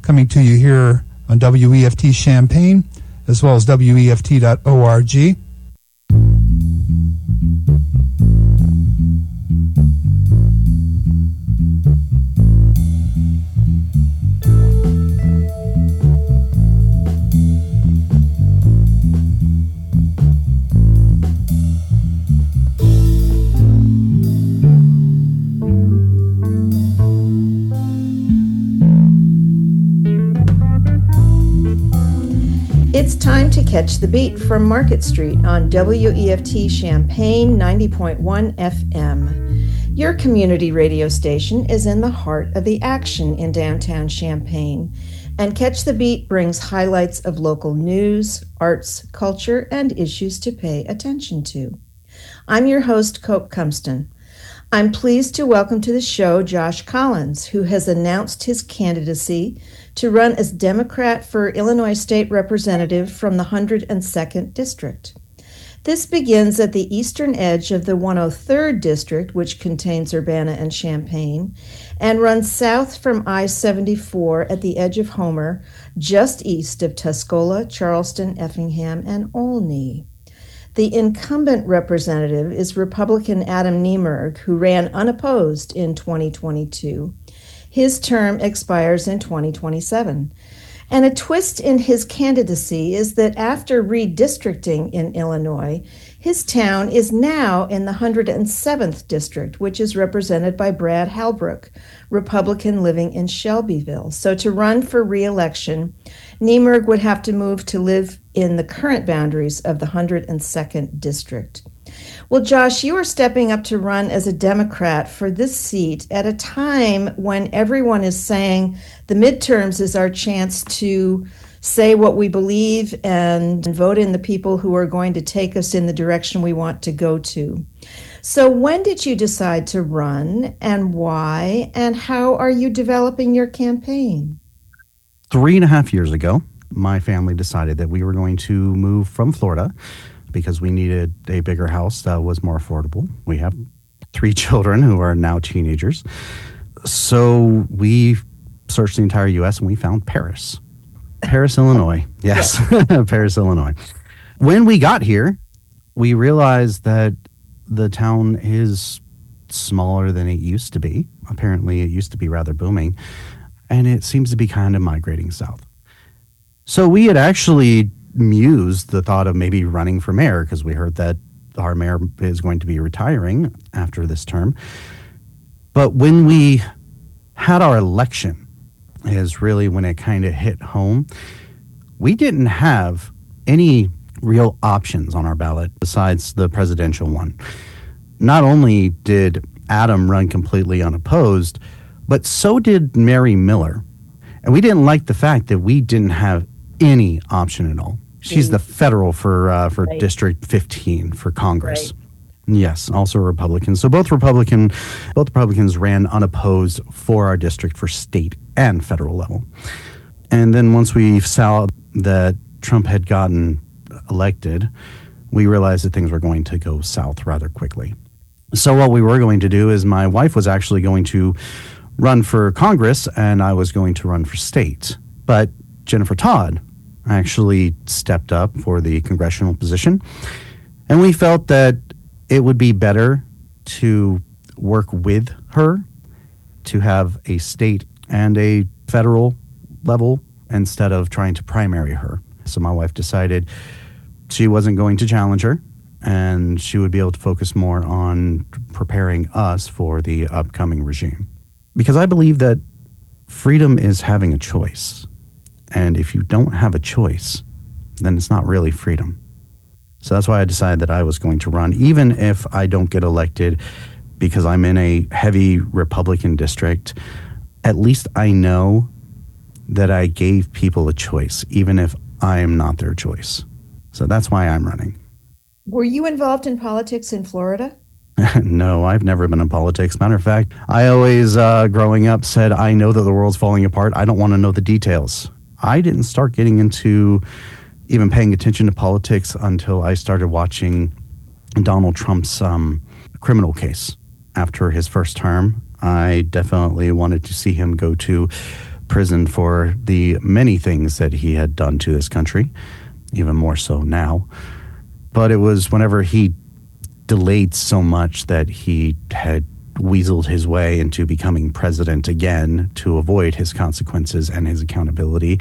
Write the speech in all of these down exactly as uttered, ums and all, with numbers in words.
coming to you here on W E F T Champaign, as well as W E F T dot org. It's time to catch the beat from Market Street on W E F T Champaign ninety point one F M. Your community radio station is in the heart of the action in downtown Champaign, and Catch the Beat brings highlights of local news, arts, culture, and issues to pay attention to. I'm your host, Cope Cumston. I'm pleased to welcome to the show Josh Collins, who has announced his candidacy to run as Democrat for Illinois State Representative from the one hundred second District. This begins at the eastern edge of the one hundred third District, which contains Urbana and Champaign, and runs south from I seventy-four at the edge of Homer, just east of Tuscola, Charleston, Effingham, and Olney. The incumbent representative is Republican Adam Niemerg, who ran unopposed in twenty twenty-two. His term expires in twenty twenty-seven. And a twist in his candidacy is that after redistricting in Illinois, his town is now in the one hundred seventh District, which is represented by Brad Halbrook, Republican living in Shelbyville. So to run for re-election, Niemerg would have to move to live in the current boundaries of the one hundred second District. Well, Josh, you are stepping up to run as a Democrat for this seat at a time when everyone is saying the midterms is our chance to say what we believe and vote in the people who are going to take us in the direction we want to go to. So when did you decide to run, and why, and how are you developing your campaign? Three and a half years ago, my family decided that we were going to move from Florida because we needed a bigger house that was more affordable. We have three children who are now teenagers. So we searched the entire U S and we found Paris. Paris, Illinois. Yes, Paris, Illinois. When we got here, we realized that the town is smaller than it used to be. Apparently, it used to be rather booming, and it seems to be kind of migrating south. So we had actually mused the thought of maybe running for mayor because we heard that our mayor is going to be retiring after this term. But when we had our election is really when it kind of hit home. We didn't have any real options on our ballot besides the presidential one. Not only did Adam run completely unopposed, but so did Mary Miller. And we didn't like the fact that we didn't have any option at all. She's the federal for uh, for right. District fifteen for Congress. Right. Yes, also a Republican. So both Republican, both Republicans ran unopposed for our district for state and federal level. And then once we saw that Trump had gotten elected, we realized that things were going to go south rather quickly. So what we were going to do is my wife was actually going to run for Congress and I was going to run for state. But Jennifer Todd actually stepped up for the congressional position. And we felt that it would be better to work with her to have a state and a federal level instead of trying to primary her. So my wife decided she wasn't going to challenge her and she would be able to focus more on preparing us for the upcoming regime. Because I believe that freedom is having a choice. And if you don't have a choice, then it's not really freedom. So that's why I decided that I was going to run, even if I don't get elected because I'm in a heavy Republican district. At least I know that I gave people a choice, even if I am not their choice. So that's why I'm running. Were you involved in politics in Florida? No, I've never been in politics. Matter of fact, I always, uh, growing up, said, I know that the world's falling apart. I don't want to know the details. I didn't start getting into even paying attention to politics until I started watching Donald Trump's um, criminal case after his first term. I definitely wanted to see him go to prison for the many things that he had done to this country, even more so now. But it was whenever he delayed so much that he had weaseled his way into becoming president again to avoid his consequences and his accountability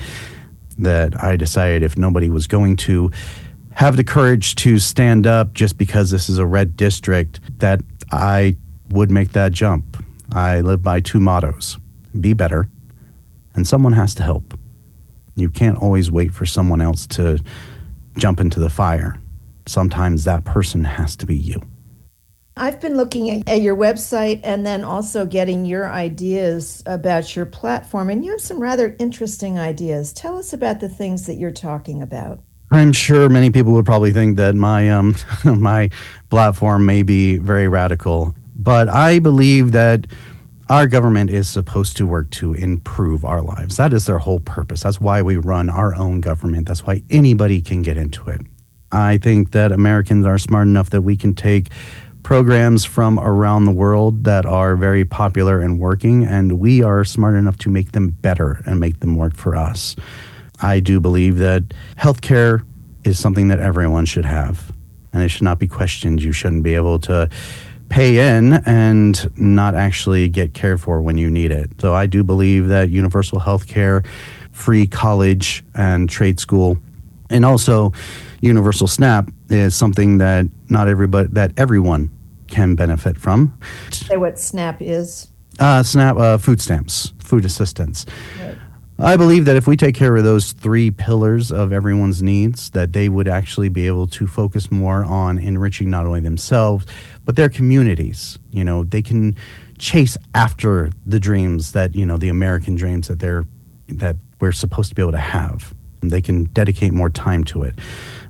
that I decided if nobody was going to have the courage to stand up just because this is a red district, that I would make that jump. I live by two mottos: be better, and someone has to help. You can't always wait for someone else to jump into the fire. Sometimes that person has to be you. I've been looking at, at your website and then also getting your ideas about your platform, and you have some rather interesting ideas. Tell us about the things that you're talking about. I'm sure many people would probably think that my um my platform may be very radical, but I believe that our government is supposed to work to improve our lives. That is their whole purpose. That's why we run our own government. That's why anybody can get into it. I think that Americans are smart enough that we can take programs from around the world that are very popular and working, and we are smart enough to make them better and make them work for us. I do believe that healthcare is something that everyone should have, and it should not be questioned. You shouldn't be able to pay in and not actually get cared for when you need it. So I do believe that universal healthcare, free college and trade school, and also universal SNAP is something that not everybody, that everyone can benefit from. Say what SNAP is. Uh, SNAP, uh, food stamps, food assistance. Right. I believe that if we take care of those three pillars of everyone's needs, that they would actually be able to focus more on enriching not only themselves, but their communities. You know, they can chase after the dreams that, you know, the American dreams that they're, that we're supposed to be able to have. They can dedicate more time to it.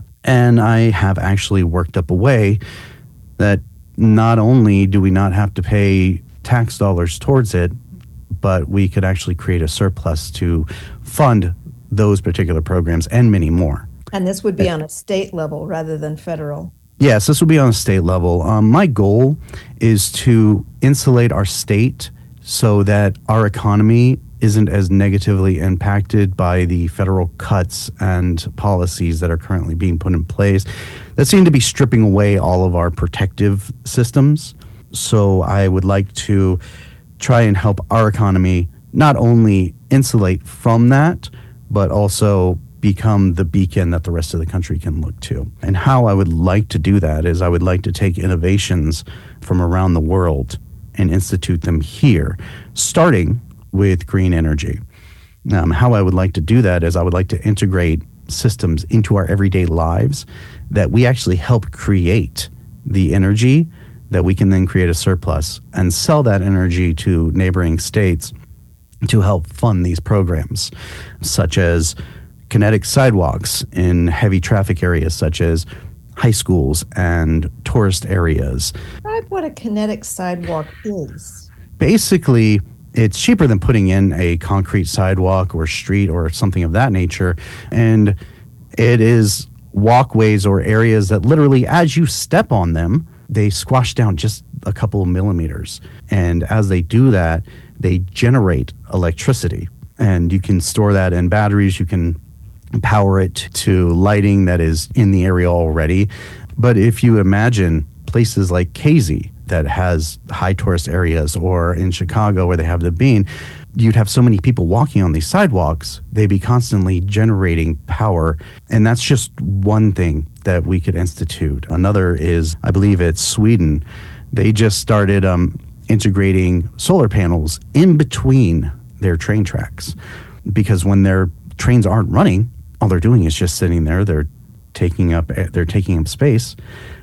And I have actually worked up a way that not only do we not have to pay tax dollars towards it, but we could actually create a surplus to fund those particular programs and many more. And this would be on a state level rather than federal. Yes, this would be on a state level. Um, my goal is to insulate our state so that our economy isn't as negatively impacted by the federal cuts and policies that are currently being put in place that seem to be stripping away all of our protective systems. So I would like to try and help our economy not only insulate from that, but also become the beacon that the rest of the country can look to. And how I would like to do that is I would like to take innovations from around the world and institute them here, starting with green energy. Um, how I would like to do that is I would like to integrate systems into our everyday lives that we actually help create the energy that we can then create a surplus and sell that energy to neighboring states to help fund these programs, such as kinetic sidewalks in heavy traffic areas such as high schools and tourist areas. Describe what a kinetic sidewalk is. Basically, it's cheaper than putting in a concrete sidewalk or street or something of that nature. And it is walkways or areas that literally, as you step on them, they squash down just a couple of millimeters. And as they do that, they generate electricity. And you can store that in batteries. You can power it to lighting that is in the area already. But if you imagine places like K Z, that has high tourist areas, or in Chicago where they have the Bean, you'd have so many people walking on these sidewalks, they'd be constantly generating power. And that's just one thing that we could institute. Another is, I believe it's Sweden. They just started um, integrating solar panels in between their train tracks, because when their trains aren't running, all they're doing is just sitting there. They're taking up, they're taking up space.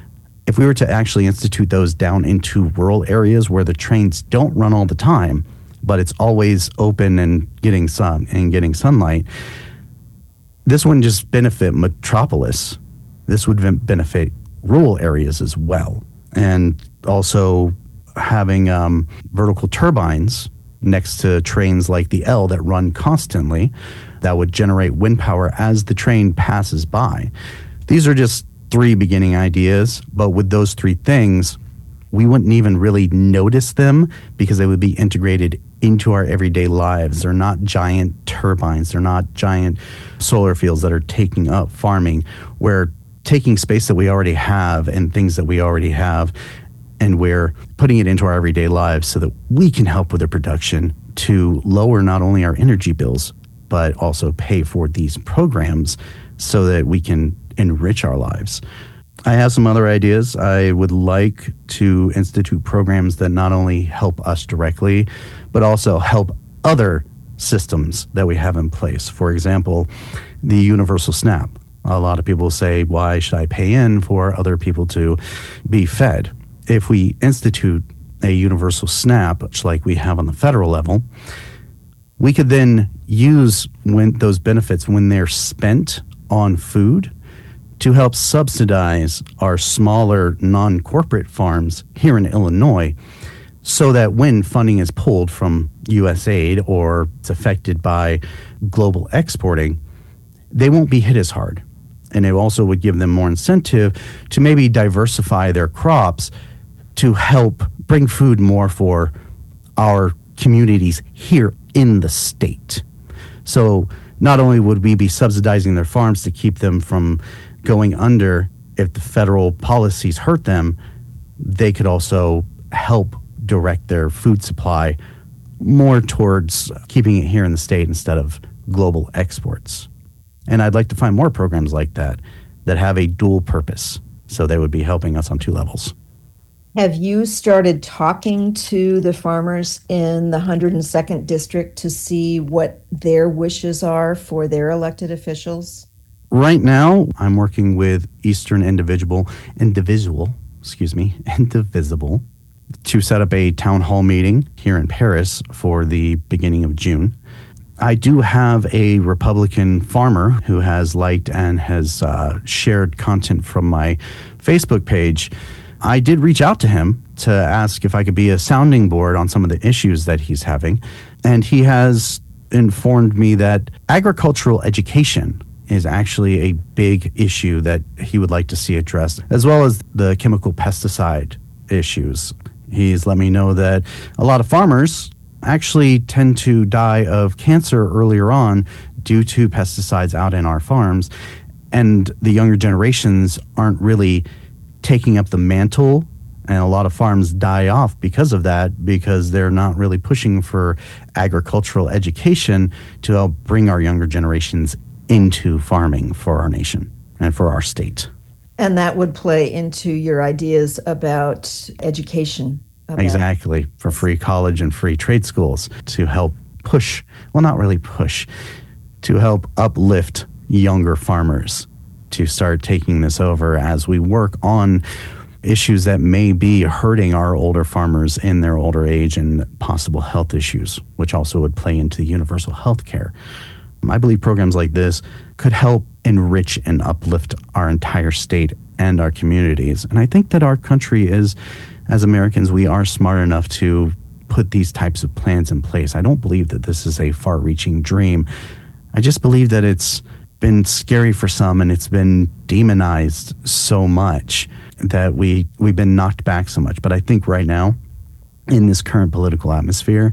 If we were to actually institute those down into rural areas where the trains don't run all the time, but it's always open and getting sun and getting sunlight, this wouldn't just benefit Metropolis. This would benefit rural areas as well. And also having um, vertical turbines next to trains like the L that run constantly that would generate wind power as the train passes by. These are just three beginning ideas, but with those three things, we wouldn't even really notice them because they would be integrated into our everyday lives. They're not giant turbines. They're not giant solar fields that are taking up farming. We're taking space that we already have and things that we already have, and we're putting it into our everyday lives so that we can help with the production to lower not only our energy bills, but also pay for these programs so that we can enrich our lives. I have some other ideas. I would like to institute programs that not only help us directly, but also help other systems that we have in place. For example, the universal SNAP. A lot of people say, why should I pay in for other people to be fed? If we institute a universal SNAP, much like we have on the federal level, we could then use when those benefits, when they're spent on food, to help subsidize our smaller non-corporate farms here in Illinois, so that when funding is pulled from U S A I D or it's affected by global exporting, they won't be hit as hard. And it also would give them more incentive to maybe diversify their crops to help bring food more for our communities here in the state. So not only would we be subsidizing their farms to keep them from going under if the federal policies hurt them, they could also help direct their food supply more towards keeping it here in the state instead of global exports. And I'd like to find more programs like that that have a dual purpose, so they would be helping us on two levels. Have you started talking to the farmers in the one hundred second District to see what their wishes are for their elected officials? Right now, I'm working with Eastern Individual, Indivisible, excuse me, Indivisible, to set up a town hall meeting here in Paris for the beginning of June. I do have a Republican farmer who has liked and has uh, shared content from my Facebook page. I did reach out to him to ask if I could be a sounding board on some of the issues that he's having, and he has informed me that agricultural education is actually a big issue that he would like to see addressed, as well as the chemical pesticide issues. He's let me know that a lot of farmers actually tend to die of cancer earlier on due to pesticides out in our farms, and the younger generations aren't really taking up the mantle, and a lot of farms die off because of that, because they're not really pushing for agricultural education to help bring our younger generations into farming for our nation and for our state. And that would play into your ideas about education. About exactly, for free college and free trade schools to help push, well, not really push, to help uplift younger farmers to start taking this over as we work on issues that may be hurting our older farmers in their older age and possible health issues, which also would play into universal health care. I believe programs like this could help enrich and uplift our entire state and our communities. And I think that our country is, as Americans, we are smart enough to put these types of plans in place. I don't believe that this is a far-reaching dream. I just believe that it's been scary for some, and it's been demonized so much that we, we've been knocked back so much. But I think right now, in this current political atmosphere,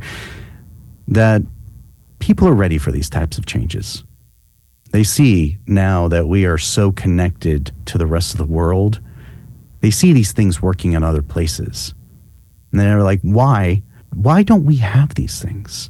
that people are ready for these types of changes. They see now that we are so connected to the rest of the world. They see these things working in other places. And they're like, why? Why don't we have these things?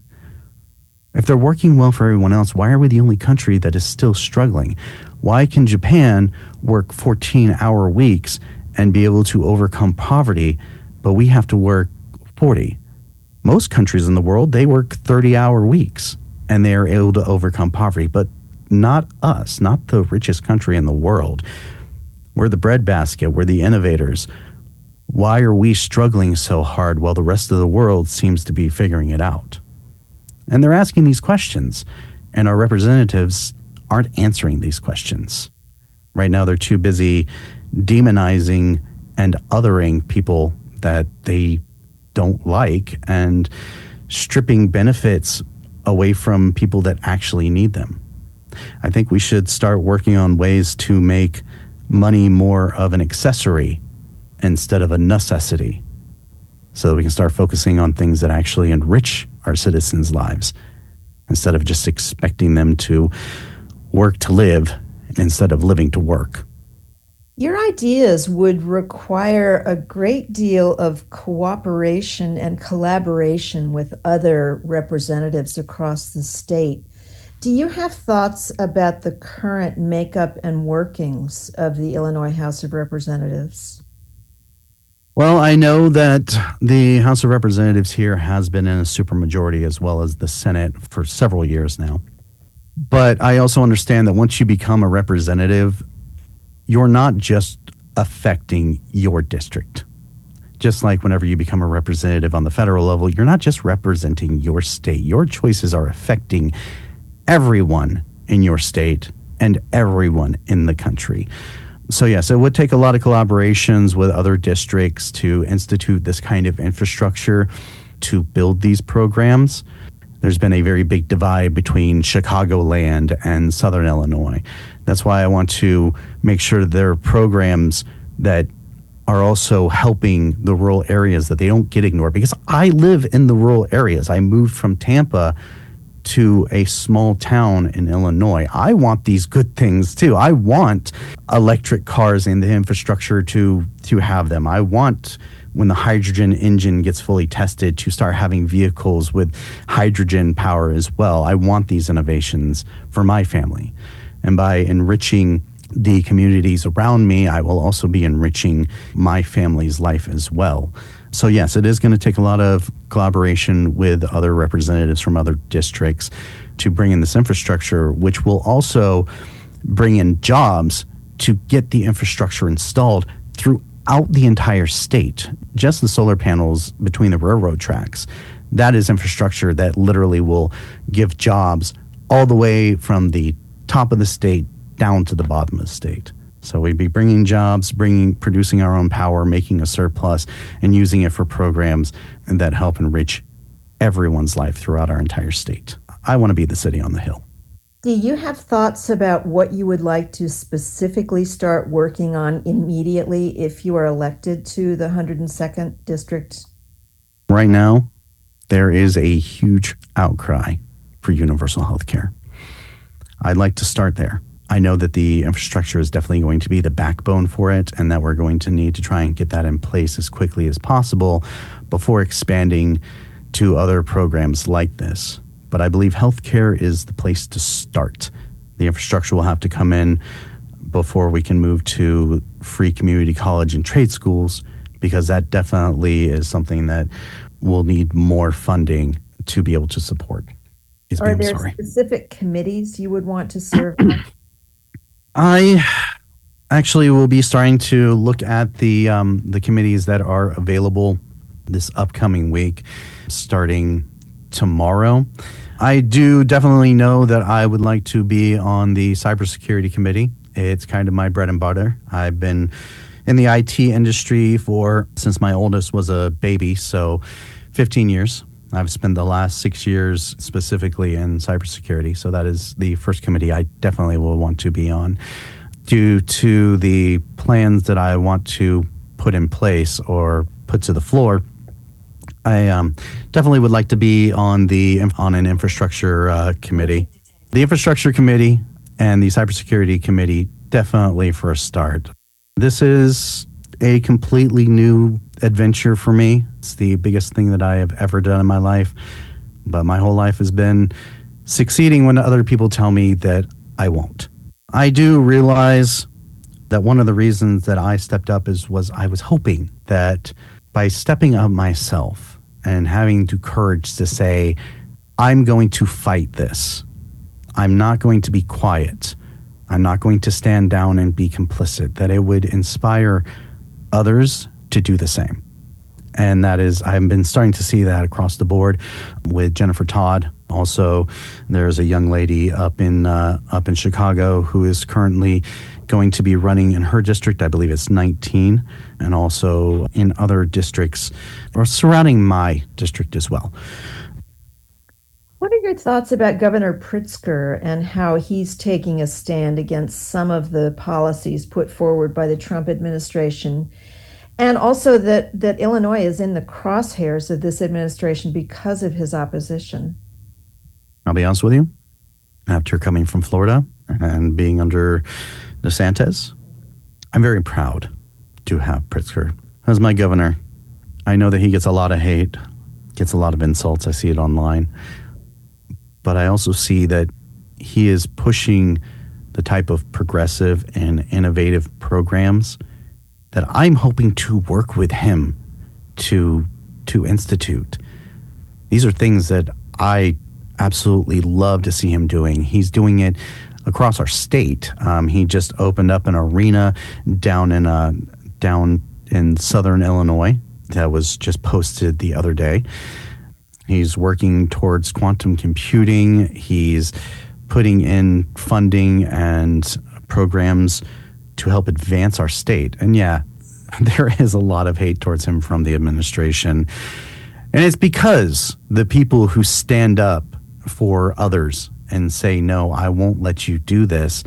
If they're working well for everyone else, why are we the only country that is still struggling? Why can Japan work fourteen-hour weeks and be able to overcome poverty, but we have to work forty? Most countries in the world, they work thirty-hour weeks, and they are able to overcome poverty, but not us, not the richest country in the world. We're the breadbasket, we're the innovators. Why are we struggling so hard while the rest of the world seems to be figuring it out? And they're asking these questions, and our representatives aren't answering these questions. Right now, they're too busy demonizing and othering people that they don't like and stripping benefits away from people that actually need them. I think we should start working on ways to make money more of an accessory instead of a necessity so that we can start focusing on things that actually enrich our citizens' lives instead of just expecting them to work to live instead of living to work. Your ideas would require a great deal of cooperation and collaboration with other representatives across the state. Do you have thoughts about the current makeup and workings of the Illinois House of Representatives? Well, I know that the House of Representatives here has been in a supermajority as well as the Senate for several years now. But I also understand that once you become a representative, you're not just affecting your district. Just like whenever you become a representative on the federal level, you're not just representing your state. Your choices are affecting everyone in your state and everyone in the country. So yes, it would take a lot of collaborations with other districts to institute this kind of infrastructure to build these programs. There's been a very big divide between Chicagoland and Southern Illinois. That's why I want to make sure that there are programs that are also helping the rural areas, that they don't get ignored. Because I live in the rural areas. I moved from Tampa to a small town in Illinois. I want these good things too. I want electric cars and the infrastructure to to have them. I want, when the hydrogen engine gets fully tested, to start having vehicles with hydrogen power as well. I want these innovations for my family. And by enriching the communities around me, I will also be enriching my family's life as well. So yes, it is going to take a lot of collaboration with other representatives from other districts to bring in this infrastructure, which will also bring in jobs to get the infrastructure installed throughout the entire state. Just the solar panels between the railroad tracks, that is infrastructure that literally will give jobs all the way from the top of the state down to the bottom of the state. So we'd be bringing jobs, bringing, producing our own power, making a surplus, and using it for programs that help enrich everyone's life throughout our entire state. I want to be the city on the hill. Do you have thoughts about what you would like to specifically start working on immediately if you are elected to the one hundred second District? Right now, there is a huge outcry for universal health care. I'd like to start there. I know that the infrastructure is definitely going to be the backbone for it, and that we're going to need to try and get that in place as quickly as possible before expanding to other programs like this. But I believe healthcare is the place to start. The infrastructure will have to come in before we can move to free community college and trade schools, because that definitely is something that will need more funding to be able to support. Excuse me, Are I'm there sorry. specific committees you would want to serve on? I actually will be starting to look at the um, the committees that are available this upcoming week, starting tomorrow. I do definitely know that I would like to be on the cybersecurity committee. It's kind of my bread and butter. I've been in the I T industry for since my oldest was a baby, so fifteen years. I've spent the last six years specifically in cybersecurity, so that is the first committee I definitely will want to be on. Due to the plans that I want to put in place or put to the floor, I um, definitely would like to be on the on an infrastructure uh, committee. The infrastructure committee and the cybersecurity committee, definitely for a start. This is a completely new adventure for me. It's the biggest thing that I have ever done in my life, but my whole life has been succeeding when other people tell me that I won't. I do realize that one of the reasons that I stepped up is was I was hoping that by stepping up myself and having the courage to say, I'm going to fight this. I'm not going to be quiet. I'm not going to stand down and be complicit, that it would inspire others to do the same. And that is, I've been starting to see that across the board with Jennifer Todd. Also, there's a young lady up in uh, up in Chicago who is currently going to be running in her district. I believe it's nineteen, and also in other districts or surrounding my district as well. What are your thoughts about Governor Pritzker and how he's taking a stand against some of the policies put forward by the Trump administration And also that, that Illinois is in the crosshairs of this administration because of his opposition. I'll be honest with you, after coming from Florida and being under DeSantis, I'm very proud to have Pritzker as my governor. I know that he gets a lot of hate, gets a lot of insults. I see it online. But I also see that he is pushing the type of progressive and innovative programs that I'm hoping to work with him to to institute. These are things that I absolutely love to see him doing. He's doing it across our state. Um, he just opened up an arena down in uh, down in southern Illinois that was just posted the other day. He's working towards quantum computing. He's putting in funding and programs to help advance our state. And yeah, there is a lot of hate towards him from the administration. And it's because the people who stand up for others and say, no, I won't let you do this,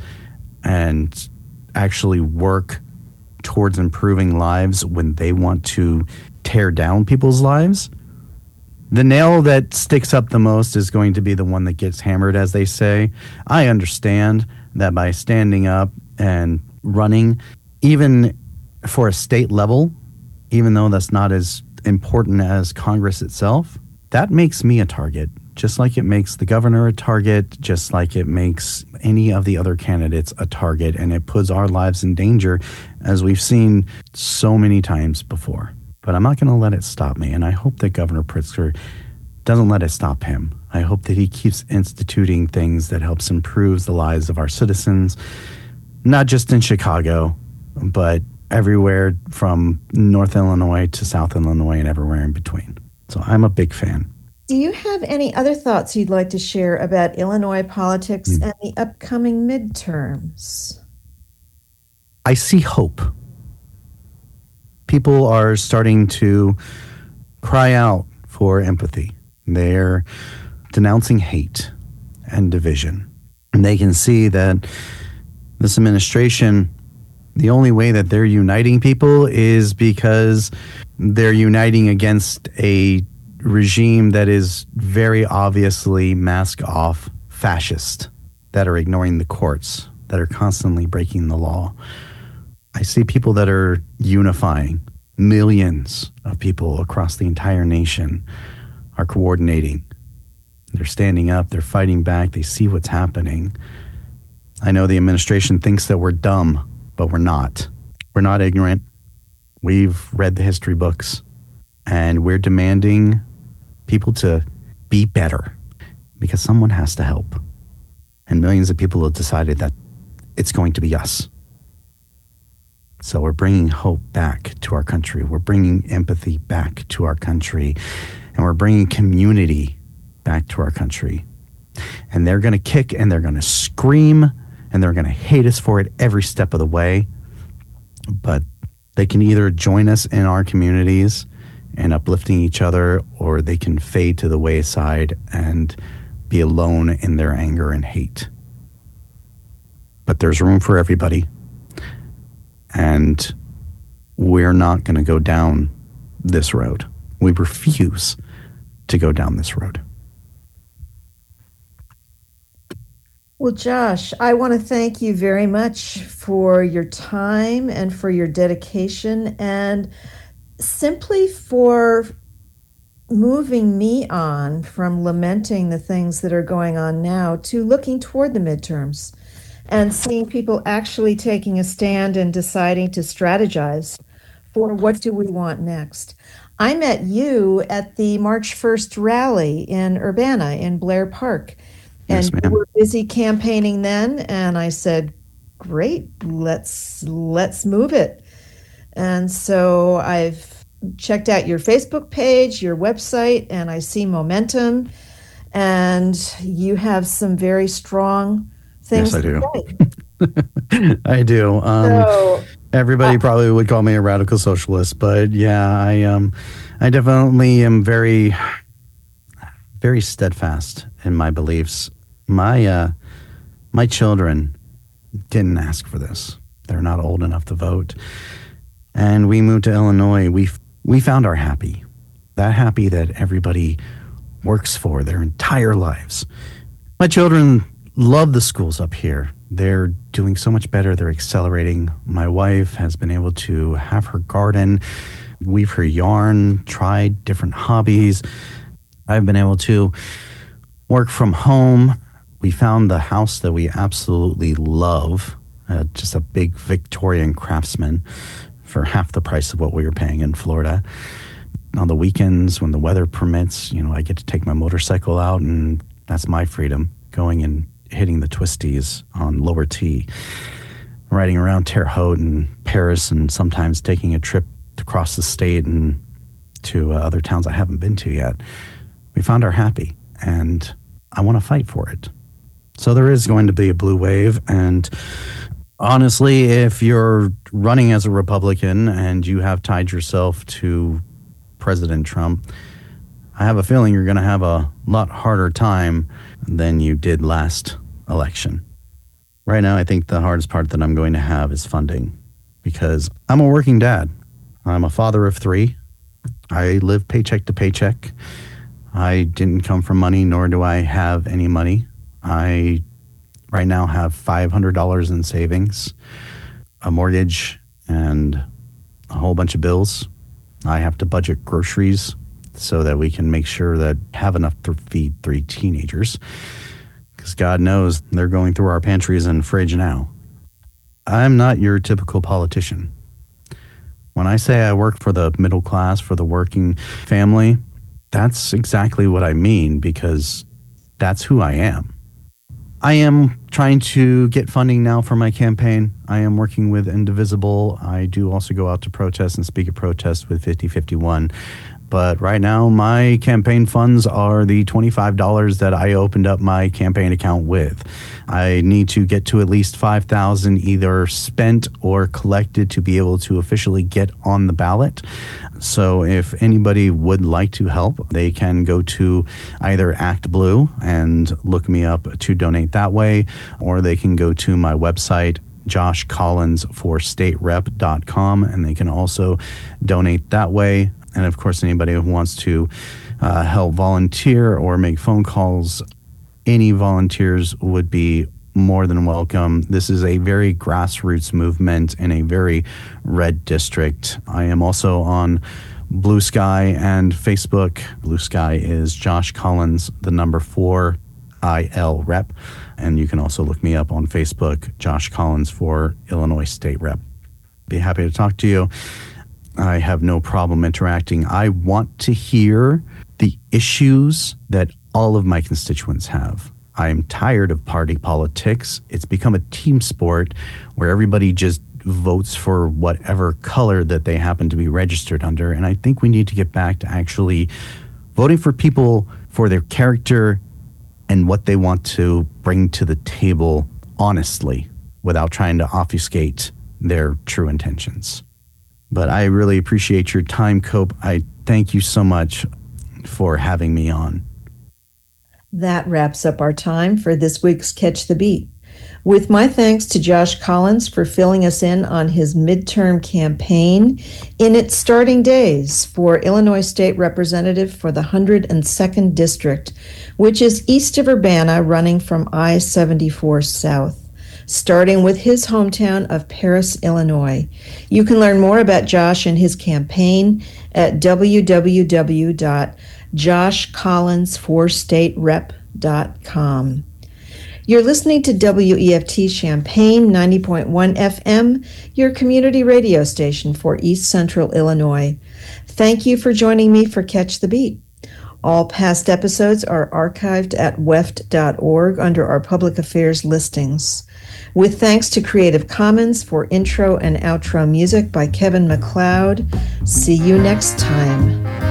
and actually work towards improving lives when they want to tear down people's lives, the nail that sticks up the most is going to be the one that gets hammered, as they say. I understand that by standing up and running, even for a state level, even though that's not as important as Congress itself, that makes me a target, just like it makes the governor a target, just like it makes any of the other candidates a target, and it puts our lives in danger, as we've seen so many times before. But I'm not going to let it stop me, and I hope that Governor Pritzker doesn't let it stop him. I hope that he keeps instituting things that helps improve the lives of our citizens, not just in Chicago, but everywhere from North Illinois to South Illinois and everywhere in between. So I'm a big fan. Do you have any other thoughts you'd like to share about Illinois politics mm. and the upcoming midterms? I see hope. People are starting to cry out for empathy. They're denouncing hate and division. And they can see that this administration, the only way that they're uniting people is because they're uniting against a regime that is very obviously mask-off fascist, that are ignoring the courts, that are constantly breaking the law. I see people that are unifying. Millions of people across the entire nation are coordinating. They're standing up, they're fighting back, they see what's happening. I know the administration thinks that we're dumb, but we're not. We're not ignorant. We've read the history books, and we're demanding people to be better because someone has to help. And millions of people have decided that it's going to be us. So we're bringing hope back to our country. We're bringing empathy back to our country. And we're bringing community back to our country. And they're going to kick and they're going to scream and they're going to hate us for it every step of the way. But they can either join us in our communities and uplifting each other, or they can fade to the wayside and be alone in their anger and hate. But there's room for everybody. And we're not going to go down this road. We refuse to go down this road. Well, Josh, I want to thank you very much for your time and for your dedication and simply for moving me on from lamenting the things that are going on now to looking toward the midterms and seeing people actually taking a stand and deciding to strategize for what do we want next. I met you at the March first rally in Urbana in Blair Park. And yes, we were busy campaigning then, and I said, great, let's let's move it. And so I've checked out your Facebook page, your website, and I see momentum, and you have some very strong things yes, I do. to say. I do. Um, so, everybody uh, probably would call me a radical socialist, but yeah, I um, I definitely am very, very steadfast in my beliefs. My uh, my children didn't ask for this. They're not old enough to vote. and we moved to Illinois, we we found our happy. That happy that everybody works for their entire lives. My children love the schools up here. They're doing so much better. They're accelerating. My wife has been able to have her garden, weave her yarn, try different hobbies. I've been able to work from home. We found the house that we absolutely love, uh, just a big Victorian Craftsman for half the price of what we were paying in Florida. On the weekends, when the weather permits, you know, I get to take my motorcycle out, and that's my freedom, going and hitting the twisties on Lower T, riding around Terre Haute and Paris, and sometimes taking a trip across the state and to uh, other towns I haven't been to yet. We found our happy, and I want to fight for it. So there is going to be a blue wave, and honestly, if you're running as a Republican and you have tied yourself to President Trump, I have a feeling you're going to have a lot harder time than you did last election. Right now, I think the hardest part that I'm going to have is funding, because I'm a working dad. I'm a father of three. I live paycheck to paycheck. I didn't come from money, nor do I have any money. I right now have five hundred dollars in savings, a mortgage, and a whole bunch of bills. I have to budget groceries so that we can make sure that have enough to feed three teenagers, because God knows they're going through our pantries and fridge now. I'm not your typical politician. When I say I work for the middle class, for the working family, that's exactly what I mean, because that's who I am. I am trying to get funding now for my campaign. I am working with Indivisible. I do also go out to protest and speak at protests with fifty fifty-one. But right now, my campaign funds are the twenty-five dollars that I opened up my campaign account with. I need to get to at least five thousand dollars either spent or collected to be able to officially get on the ballot. So if anybody would like to help, they can go to either Act Blue and look me up to donate that way, or they can go to my website, josh collins for state rep dot com, and they can also donate that way. And of course, anybody who wants to uh, help volunteer or make phone calls, any volunteers would be more than welcome. This is a very grassroots movement in a very red district. I am also on Blue Sky and Facebook. Blue Sky is Josh Collins, the number four I L rep. And you can also look me up on Facebook, Josh Collins for Illinois State Rep. Be happy to talk to you. I have no problem interacting. I want to hear the issues that all of my constituents have. I am tired of party politics. It's become a team sport where everybody just votes for whatever color that they happen to be registered under. And I think we need to get back to actually voting for people for their character and what they want to bring to the table honestly, without trying to obfuscate their true intentions. But I really appreciate your time, Cope. I thank you so much for having me on. That wraps up our time for this week's Catch the Beat. With my thanks to Josh Collins for filling us in on his midterm campaign in its starting days for Illinois State Representative for the one hundred second District, which is east of Urbana, running from I seventy-four South, starting with his hometown of Paris, Illinois. You can learn more about Josh and his campaign at w w w dot josh collins for state rep dot com. You're listening to W E F T Champaign ninety point one F M, your community radio station for East Central Illinois. Thank you for joining me for Catch the Beat. All past episodes are archived at w e f t dot org under our public affairs listings. With thanks to Creative Commons for intro and outro music by Kevin MacLeod. See you next time.